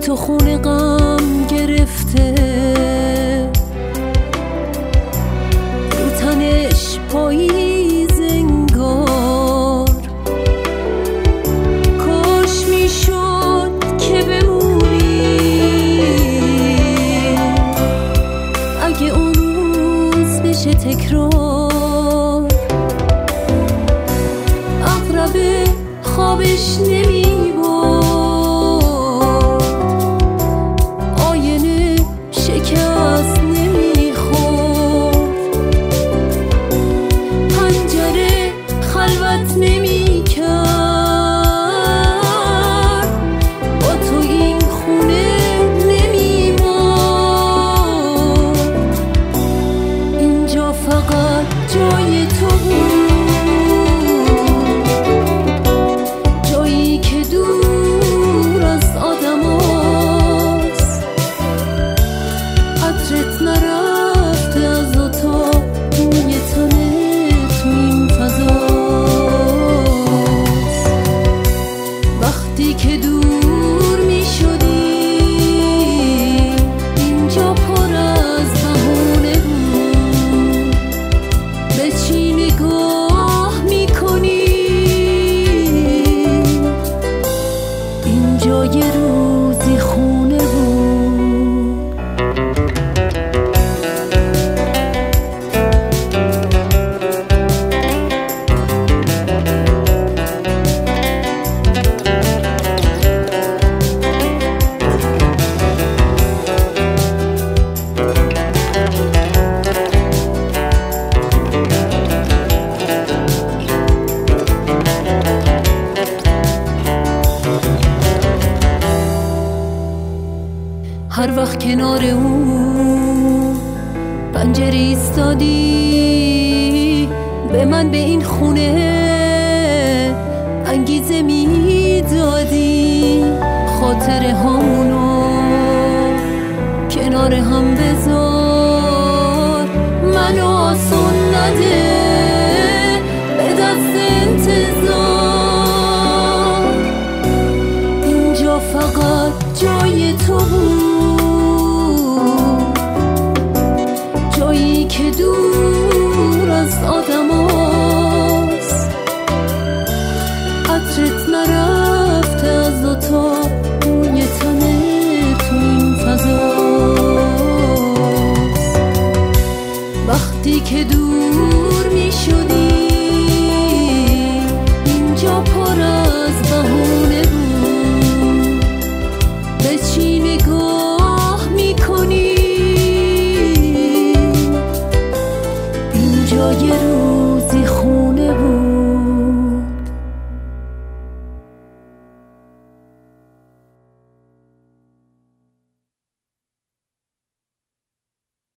تو خون غم گرفته، رو تنش پاییز انگار. کاش میشد که بمونی، اگه اون روز بشه تکرار. اغرب خوابش نمیبرد، آینه شکست نمیخورد، پنجره خلوت نمیکرد. با تو این خونه نمیمرد، اینجا فقط جای تو بود، یه روزی خونه بود. هر وقت کنار اون پنجره ایستادی، به من به این خونه انگیزه میدادی. خاطره هامونو کنار هم بذار، منو آسون نده به دست انتظار. اینجا فقط جای تو بود، جایی که دور از آدم هاست. عطرت نرفته از اتاق روی تنه تو این فضاست. وقتی که دور می شدی اینجا پر از بهار